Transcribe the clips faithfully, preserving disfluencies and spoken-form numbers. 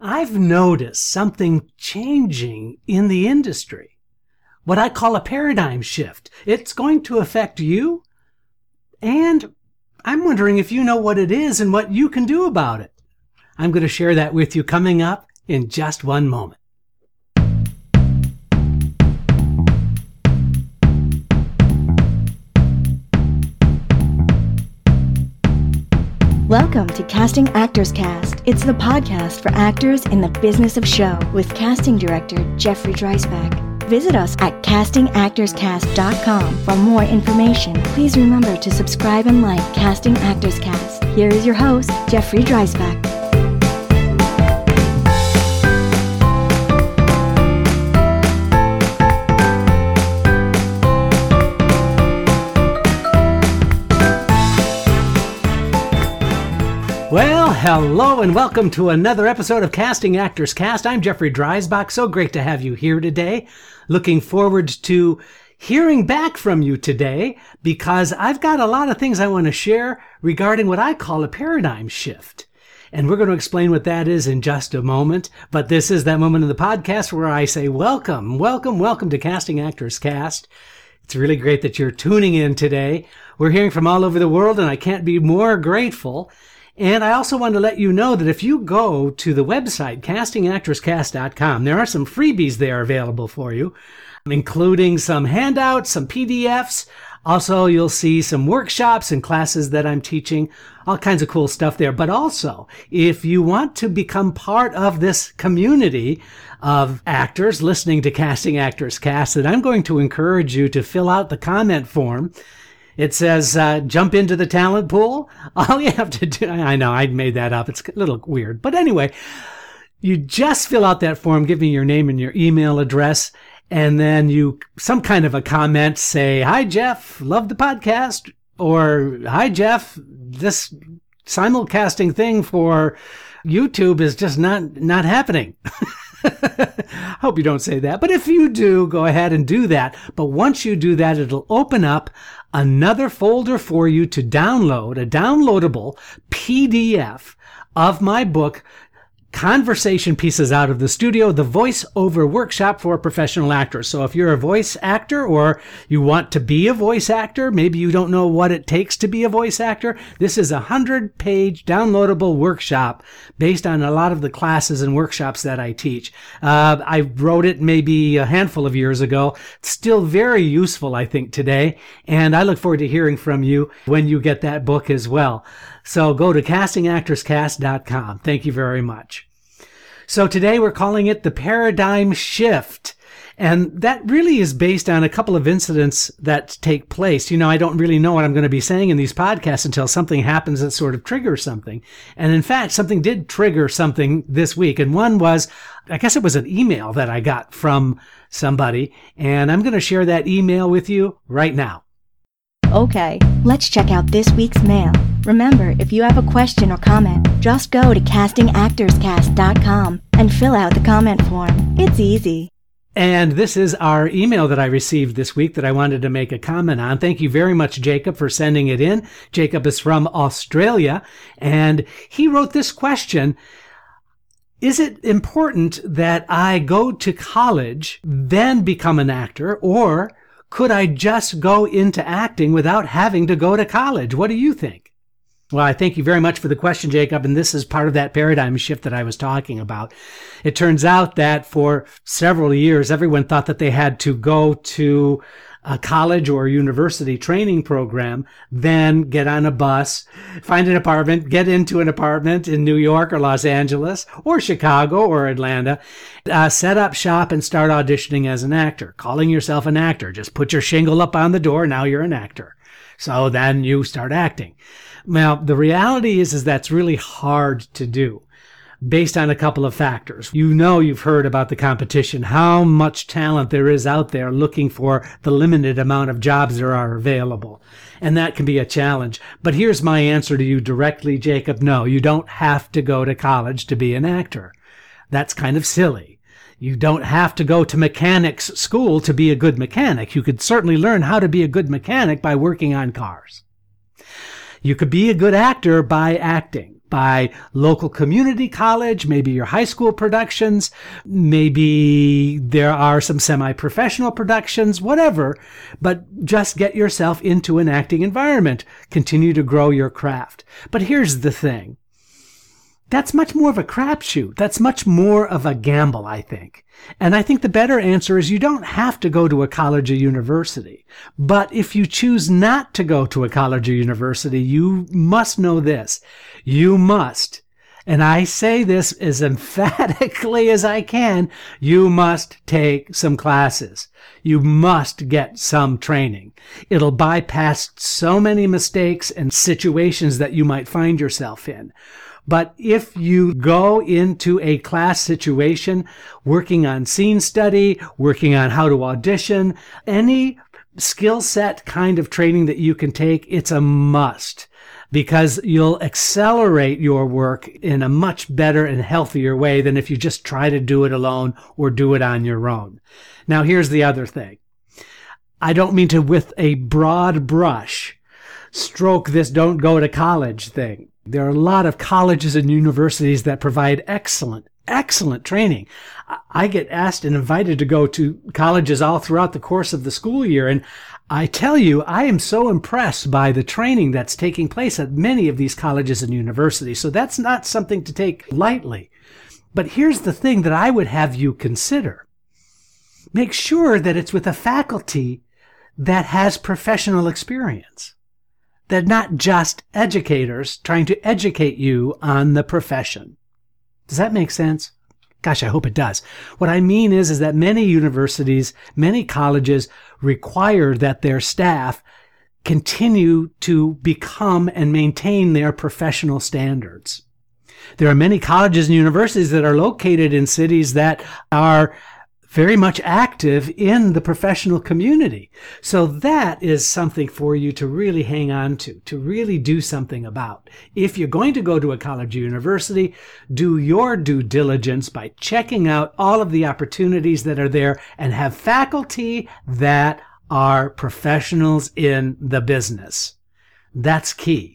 I've noticed something changing in the industry, what I call a paradigm shift. It's going to affect you, and I'm wondering if you know what it is and what you can do about it. I'm going to share that with you coming up in just one moment. Welcome to Casting Actors Cast. It's the podcast for actors in the business of show with casting director Jeffrey Dreisbach. Visit us at casting actors cast dot com for more information. Please remember to subscribe and like Casting Actors Cast. Here is your host, Jeffrey Dreisbach. Well, hello and welcome to another episode of Casting Actors Cast. I'm Jeffrey Dreisbach. So great to have you here today. Looking forward to hearing back from you today because I've got a lot of things I want to share regarding what I call a paradigm shift. And we're going to explain what that is in just a moment. But this is that moment in the podcast where I say, welcome, welcome, welcome to Casting Actors Cast. It's really great that you're tuning in today. We're hearing from all over the world, and I can't be more grateful. And I also want to let you know that if you go to the website, casting actors cast dot com, there are some freebies there available for you, including some handouts, some P D Fs. Also, you'll see some workshops and classes that I'm teaching, all kinds of cool stuff there. But also, if you want to become part of this community of actors listening to Casting Actors Cast, then I'm going to encourage you to fill out the comment form. It says, uh, jump into the talent pool. All you have to do, I know I made that up. It's a little weird. But anyway, you just fill out that form, give me your name and your email address, and then you, some kind of a comment, say, hi, Jeff, love the podcast, or hi, Jeff, this simulcasting thing for YouTube is just not, not happening. Hope you don't say that. But if you do, go ahead and do that. But once you do that, it'll open up another folder for you to download, a downloadable P D F of my book, Conversation Pieces Out of the Studio, the voiceover workshop for professional actors. So if you're a voice actor or you want to be a voice actor, maybe you don't know what it takes to be a voice actor, this is a hundred-page downloadable workshop based on a lot of the classes and workshops that I teach. Uh, I wrote it maybe a handful of years ago. It's still very useful, I think, today, and I look forward to hearing from you when you get that book as well. So go to casting actors cast dot com. Thank you very much. So today we're calling it the paradigm shift. And that really is based on a couple of incidents that take place. You know, I don't really know what I'm going to be saying in these podcasts until something happens that sort of triggers something. And in fact, something did trigger something this week. And one was, I guess it was an email that I got from somebody. And I'm going to share that email with you right now. Okay, let's check out this week's mail. Remember, if you have a question or comment, just go to casting actors cast dot com and fill out the comment form. It's easy. And this is our email that I received this week that I wanted to make a comment on. Thank you very much, Jacob, for sending it in. Jacob is from Australia, and he wrote this question. Is it important that I go to college, then become an actor, or could I just go into acting without having to go to college? What do you think? Well, I thank you very much for the question, Jacob, and this is part of that paradigm shift that I was talking about. It turns out that for several years, everyone thought that they had to go to a college or university training program, then get on a bus, find an apartment, get into an apartment in New York or Los Angeles or Chicago or Atlanta, uh, set up shop and start auditioning as an actor, calling yourself an actor. Just put your shingle up on the door. Now you're an actor. So then you start acting. Well, the reality is, is that's really hard to do based on a couple of factors. You know, you've heard about the competition, how much talent there is out there looking for the limited amount of jobs there are available. And that can be a challenge. But here's my answer to you directly, Jacob. No, you don't have to go to college to be an actor. That's kind of silly. You don't have to go to mechanics school to be a good mechanic. You could certainly learn how to be a good mechanic by working on cars. You could be a good actor by acting. by local community college, maybe your high school productions, maybe there are some semi-professional productions, whatever, but just get yourself into an acting environment. Continue to grow your craft. But here's the thing. That's much more of a crapshoot. That's much more of a gamble, I think. And I think the better answer is you don't have to go to a college or university. But if you choose not to go to a college or university, you must know this. You must, and I say this as emphatically as I can, you must take some classes. You must get some training. It'll bypass so many mistakes and situations that you might find yourself in. But if you go into a class situation, working on scene study, working on how to audition, any skill set kind of training that you can take, it's a must, because you'll accelerate your work in a much better and healthier way than if you just try to do it alone or do it on your own. Now, here's the other thing. I don't mean to, with a broad brush, stroke this don't go to college thing. There are a lot of colleges and universities that provide excellent, excellent training. I get asked and invited to go to colleges all throughout the course of the school year, and I tell you, I am so impressed by the training that's taking place at many of these colleges and universities. So that's not something to take lightly. But here's the thing that I would have you consider. Make sure that it's with a faculty that has professional experience. They're not just educators trying to educate you on the profession. Does that make sense? Gosh, I hope it does. What I mean is, is that many universities, many colleges require that their staff continue to become and maintain their professional standards. There are many colleges and universities that are located in cities that are very much active in the professional community. So that is something for you to really hang on to, to really do something about. If you're going to go to a college or university, do your due diligence by checking out all of the opportunities that are there and have faculty that are professionals in the business. That's key.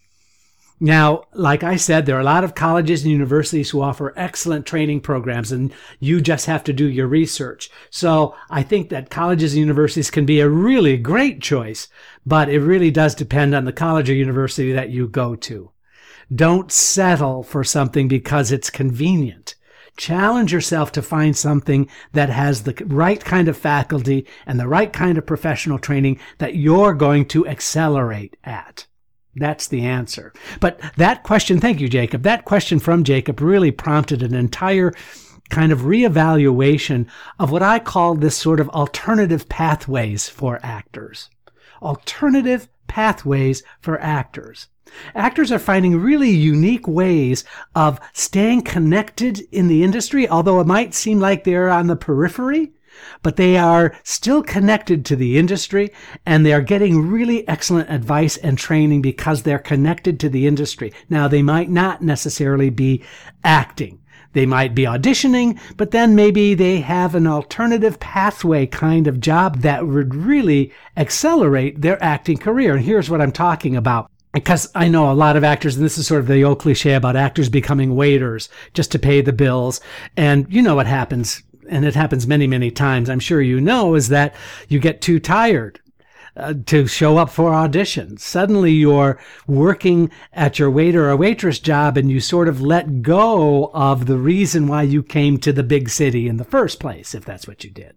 Now, like I said, there are a lot of colleges and universities who offer excellent training programs, and you just have to do your research. So I think that colleges and universities can be a really great choice, but it really does depend on the college or university that you go to. Don't settle for something because it's convenient. Challenge yourself to find something that has the right kind of faculty and the right kind of professional training that you're going to accelerate at. That's the answer. But that question, thank you, Jacob. That question from Jacob really prompted an entire kind of reevaluation of what I call this sort of alternative pathways for actors. Alternative pathways for actors. Actors are finding really unique ways of staying connected in the industry, although it might seem like they're on the periphery. But they are still connected to the industry, and they are getting really excellent advice and training because they're connected to the industry. Now, they might not necessarily be acting. They might be auditioning, but then maybe they have an alternative pathway kind of job that would really accelerate their acting career. And here's what I'm talking about. Because I know a lot of actors, and this is sort of the old cliche about actors becoming waiters just to pay the bills. And you know what happens. And it happens many, many times, I'm sure you know, is that you get too tired uh, to show up for auditions. Suddenly you're working at your waiter or waitress job and you sort of let go of the reason why you came to the big city in the first place, if that's what you did.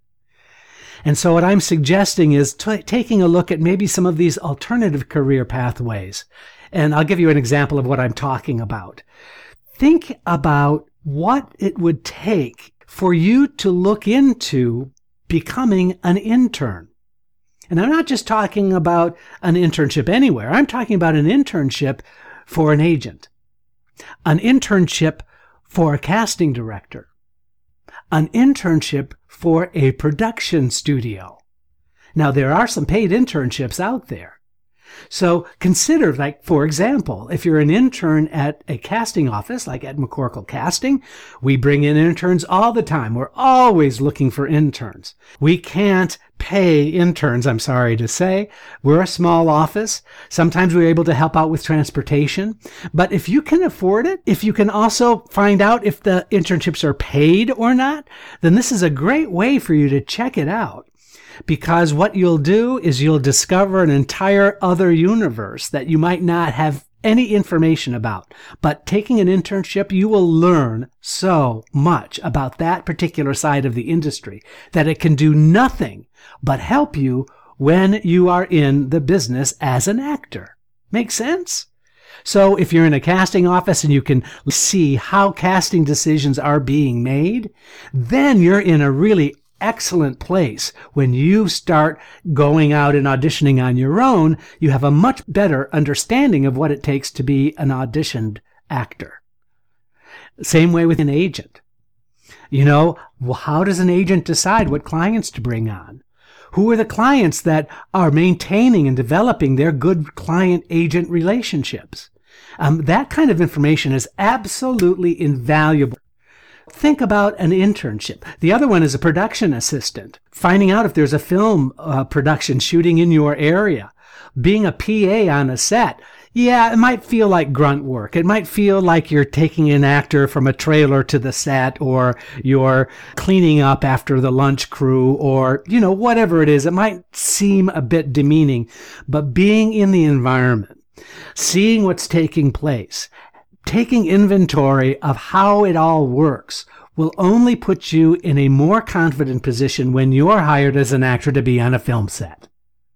And so what I'm suggesting is t- taking a look at maybe some of these alternative career pathways. And I'll give you an example of what I'm talking about. Think about what it would take for you to look into becoming an intern. And I'm not just talking about an internship anywhere. I'm talking about an internship for an agent, an internship for a casting director, an internship for a production studio. Now, there are some paid internships out there, So consider, like, for example, if you're an intern at a casting office, like at McCorkle Casting, we bring in interns all the time. We're always looking for interns. We can't pay interns, I'm sorry to say. We're a small office. Sometimes we're able to help out with transportation. But if you can afford it, if you can also find out if the internships are paid or not, then this is a great way for you to check it out. Because what you'll do is you'll discover an entire other universe that you might not have any information about. But taking an internship, you will learn so much about that particular side of the industry that it can do nothing but help you when you are in the business as an actor. Make sense? So if you're in a casting office and you can see how casting decisions are being made, then you're in a really excellent place. When you start going out and auditioning on your own, you have a much better understanding of what it takes to be an auditioned actor. Same way with an agent. You know, well, how does an agent decide what clients to bring on? Who are the clients that are maintaining and developing their good client-agent relationships? Um, that kind of information is absolutely invaluable. Think about an internship. The other one is a production assistant. Finding out if there's a film uh, production shooting in your area. Being a P A on a set. Yeah, it might feel like grunt work. It might feel like you're taking an actor from a trailer to the set, or you're cleaning up after the lunch crew, or, you know, whatever it is. It might seem a bit demeaning, but being in the environment, seeing what's taking place, taking inventory of how it all works will only put you in a more confident position when you're hired as an actor to be on a film set.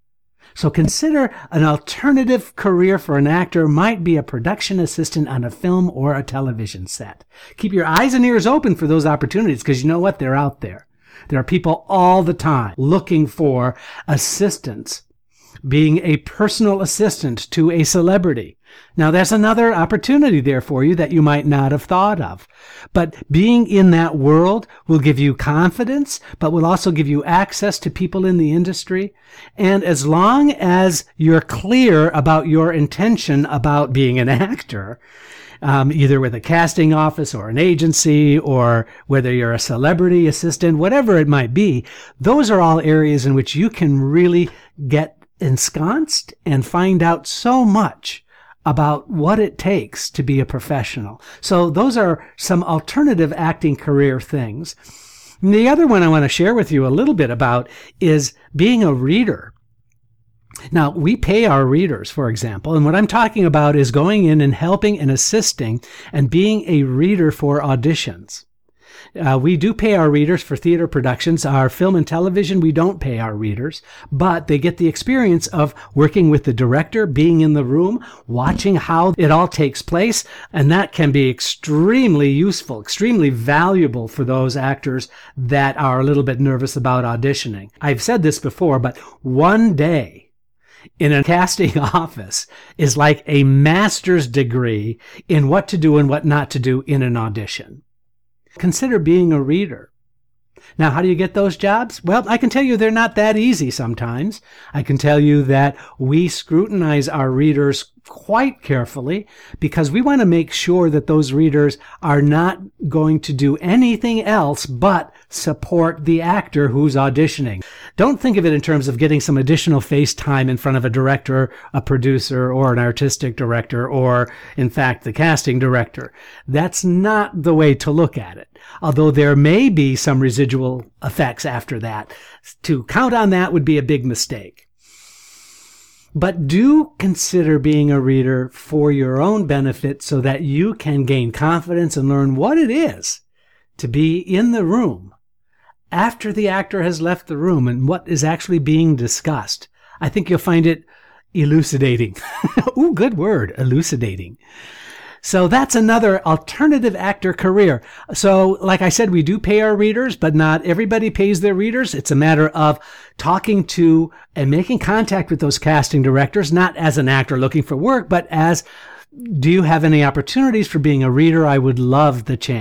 So consider an alternative career for an actor might be a production assistant on a film or a television set. Keep your eyes and ears open for those opportunities, because you know what? They're out there. There are people all the time looking for assistants, being a personal assistant to a celebrity. Now, there's another opportunity there for you that you might not have thought of. But being in that world will give you confidence, but will also give you access to people in the industry. And as long as you're clear about your intention about being an actor, um, either with a casting office or an agency, or whether you're a celebrity assistant, whatever it might be, those are all areas in which you can really get ensconced and find out so much about what it takes to be a professional. So those are some alternative acting career things. And the other one I want to share with you a little bit about is being a reader. Now, we pay our readers, for example, and what I'm talking about is going in and helping and assisting and being a reader for auditions. Uh, we do pay our readers for theater productions. Our film and television, we don't pay our readers, but they get the experience of working with the director, being in the room, watching how it all takes place, and that can be extremely useful, extremely valuable for those actors that are a little bit nervous about auditioning. I've said this before, but one day in a casting office is like a master's degree in what to do and what not to do in an audition. Consider being a reader. Now, how do you get those jobs? Well, I can tell you they're not that easy sometimes. I can tell you that we scrutinize our readers quite carefully because we want to make sure that those readers are not going to do anything else but support the actor who's auditioning. Don't think of it in terms of getting some additional face time in front of a director, a producer, or an artistic director, or, in fact, the casting director. That's not the way to look at it. Although there may be some residual effects after that. To count on that would be a big mistake. But do consider being a reader for your own benefit so that you can gain confidence and learn what it is to be in the room after the actor has left the room and what is actually being discussed. I think you'll find it elucidating. Ooh, good word, elucidating. So that's another alternative actor career. So like I said, we do pay our readers, but not everybody pays their readers. It's a matter of talking to and making contact with those casting directors, not as an actor looking for work, but as, do you have any opportunities for being a reader? I would love the chance.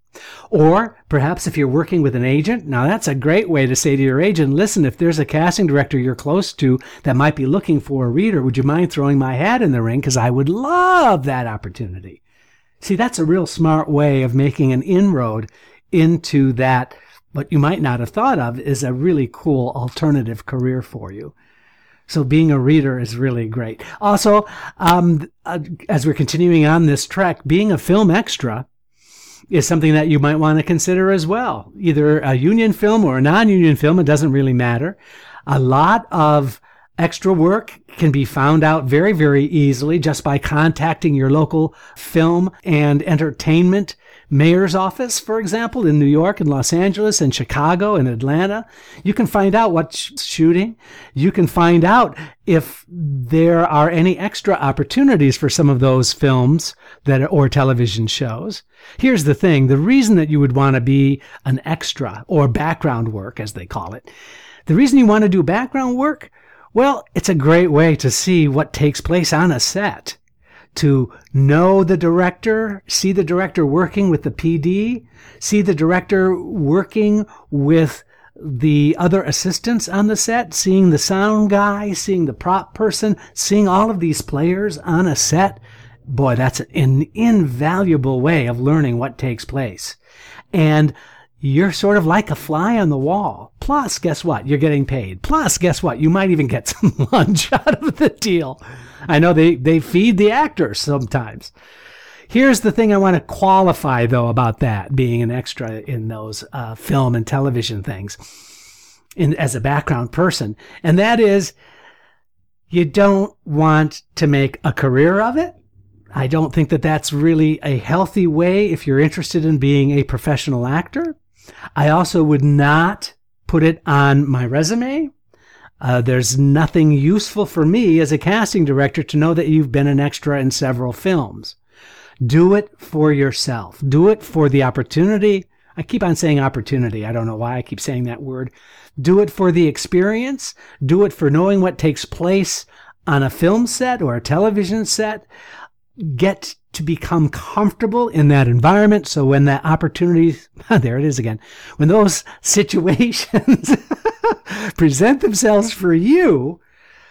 Or perhaps if you're working with an agent, now that's a great way to say to your agent, listen, if there's a casting director you're close to that might be looking for a reader, would you mind throwing my hat in the ring? Because I would love that opportunity. See, that's a real smart way of making an inroad into that, what you might not have thought of is a really cool alternative career for you. So being a reader is really great. Also, um, uh, as we're continuing on this trek, being a film extra is something that you might want to consider as well. Either a union film or a non-union film, it doesn't really matter. A lot of extra work can be found out very, very easily just by contacting your local film and entertainment mayor's office, for example, in New York and Los Angeles and Chicago and Atlanta. You can find out what's shooting. You can find out if there are any extra opportunities for some of those films that are, or television shows. Here's the thing. The reason that you would want to be an extra or background work, as they call it, the reason you want to do background work, well, it's a great way to see what takes place on a set. To know the director, see the director working with the P D, see the director working with the other assistants on the set, seeing the sound guy, seeing the prop person, seeing all of these players on a set. Boy, that's an invaluable way of learning what takes place. And you're sort of like a fly on the wall. Plus, guess what? You're getting paid. Plus, guess what? You might even get some lunch out of the deal. I know they, they feed the actors sometimes. Here's the thing I want to qualify, though, about that, being an extra in those uh, film and television things in, as a background person. And that is, you don't want to make a career of it. I don't think that that's really a healthy way if you're interested in being a professional actor. I also would not put it on my resume. Uh, there's nothing useful for me as a casting director to know that you've been an extra in several films. Do it for yourself. Do it for the opportunity. I keep on saying opportunity. I don't know why I keep saying that word. Do it for the experience. Do it for knowing what takes place on a film set or a television set. Get to become comfortable in that environment. So when that opportunity, there it is again, when those situations present themselves for you,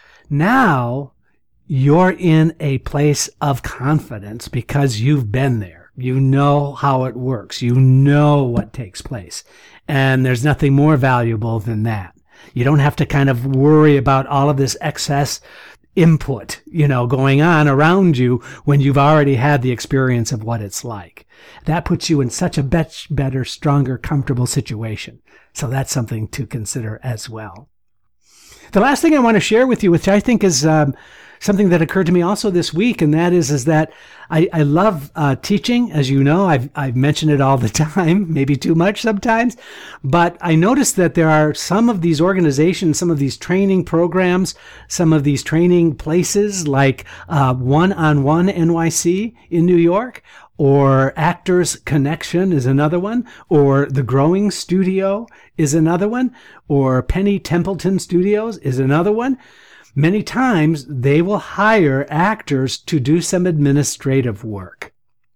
now you're in a place of confidence because you've been there. You know how it works. You know what takes place. And there's nothing more valuable than that. You don't have to kind of worry about all of this excess input, you know, going on around you when you've already had the experience of what it's like. That puts you in such a bet- better, stronger, comfortable situation. So that's something to consider as well. The last thing I want to share with you, which I think is um, something that occurred to me also this week, and that is, is that I, I love uh, teaching. As you know, I've, I've mentioned it all the time, maybe too much sometimes, but I noticed that there are some of these organizations, some of these training programs, some of these training places like uh, One-on-One N Y C in New York, or Actors Connection is another one, or The Growing Studio is another one, or Penny Templeton Studios is another one. Many times they will hire actors to do some administrative work.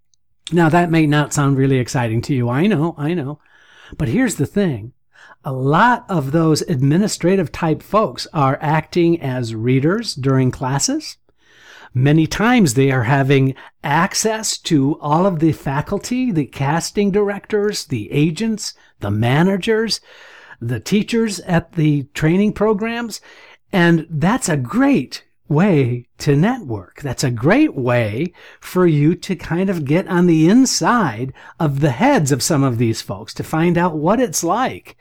Now that may not sound really exciting to you. I know, I know. But here's the thing. A lot of those administrative type folks are acting as readers during classes. Many times they are having access to all of the faculty, the casting directors, the agents, the managers, the teachers at the training programs. And that's a great way to network. That's a great way for you to kind of get on the inside of the heads of some of these folks to find out what it's like.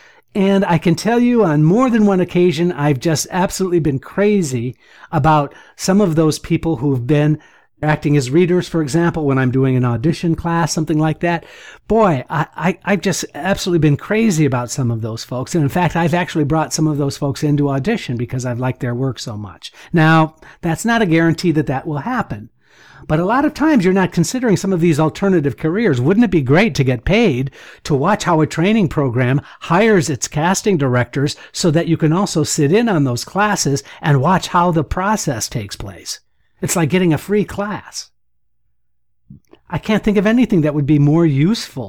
And I can tell you on more than one occasion, I've just absolutely been crazy about some of those people who've been acting as readers, for example, when I'm doing an audition class, something like that. Boy, I, I, I've just absolutely been crazy about some of those folks. And in fact, I've actually brought some of those folks into audition because I've liked their work so much. Now, that's not a guarantee that that will happen. But a lot of times you're not considering some of these alternative careers. Wouldn't it be great to get paid to watch how a training program hires its casting directors so that you can also sit in on those classes and watch how the process takes place? It's like getting a free class. I can't think of anything that would be more useful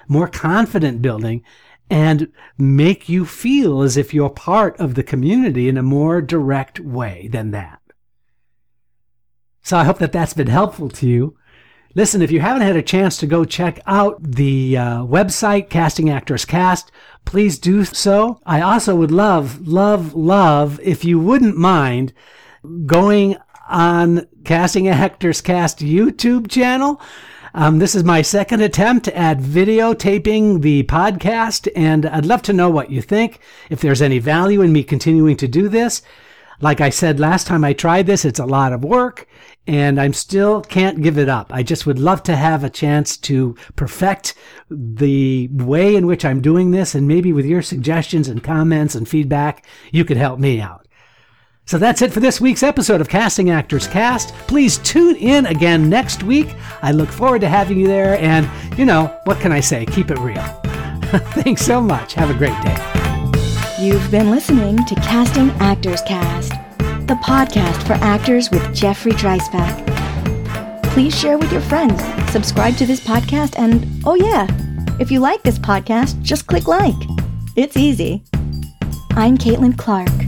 more confident building, and make you feel as if you're part of the community in a more direct way than that. So I hope that that's been helpful to you. Listen, if you haven't had a chance to go check out the uh, website, Casting Actors Cast, please do so. I also would love, love, love if you wouldn't mind going on Casting Actors Cast YouTube channel. Um, this is my second attempt at videotaping the podcast, and I'd love to know what you think, if there's any value in me continuing to do this. Like I said last time I tried this, it's a lot of work, and I still can't give it up. I just would love to have a chance to perfect the way in which I'm doing this, and maybe with your suggestions and comments and feedback, you could help me out. So that's it for this week's episode of Casting Actors Cast. Please tune in again next week. I look forward to having you there. And, you know, what can I say? Keep it real. Thanks so much. Have a great day. You've been listening to Casting Actors Cast, the podcast for actors with Jeffrey Dreisbach. Please share with your friends, subscribe to this podcast, and, oh yeah, if you like this podcast, just click like. It's easy. I'm Caitlin Clark.